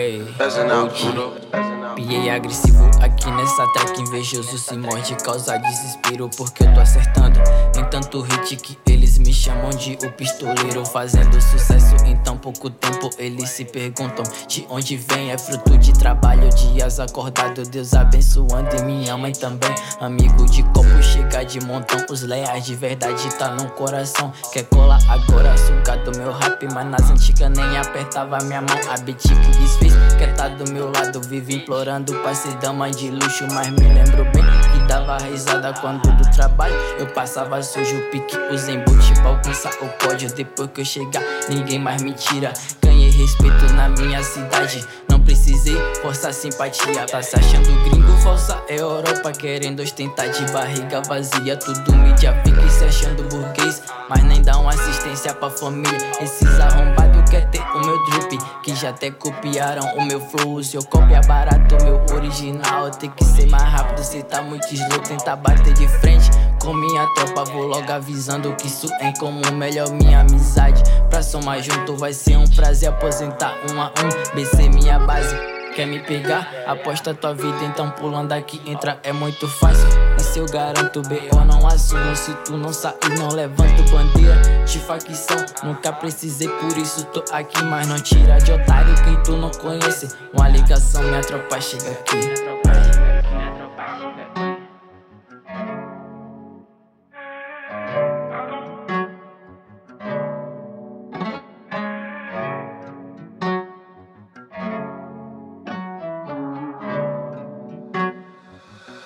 PA agressivo aqui nessa track, invejoso se morde, causa desespero porque eu tô acertando em tanto hit que eles me chamam de o pistoleiro. Fazendo sucesso em tão pouco tempo, eles se perguntam de onde vem. É fruto de trabalho, dias acordado, Deus abençoando e minha mãe também. Amigo de copo chega de montão, os leais de verdade tá no coração. Quer colar agora, suga do meu rap, mas nas antigas nem apertava minha mão. A beat que desfez, quer tá do meu lado, vive implorando pra ser dama de luxo. Mas me lembro bem que dava risada quando do trabalho eu passava sujo o pique, os embute pra alcançar o pódio. Depois que eu chegar, ninguém mais me tira. Ganhei respeito na minha cidade, não precisei forçar simpatia. Tá se achando gringo, falsa Europa, querendo ostentar de barriga vazia. Tudo mídia fica se achando burguês, mas nem dá uma assistência pra família. Esses arrombados quer ter o meu drip, que já até copiaram o meu flow. Se eu copiar barato o meu original, tem que ser mais rápido, cê tá muito slow. Tentar bater de frente com minha tropa, vou logo avisando que isso é como melhor minha amizade. Pra somar junto vai ser um prazer, aposentar 1 a 1, BC minha base. Quer me pegar? Aposta tua vida, então pulando aqui entra, é muito fácil. Isso eu garanto, eu não assumo. Se tu não sair, não levanto bandeira de facção. Nunca precisei, por isso tô aqui. Mas não tira de otário quem tu não conhece. Uma ligação, minha tropa chega aqui.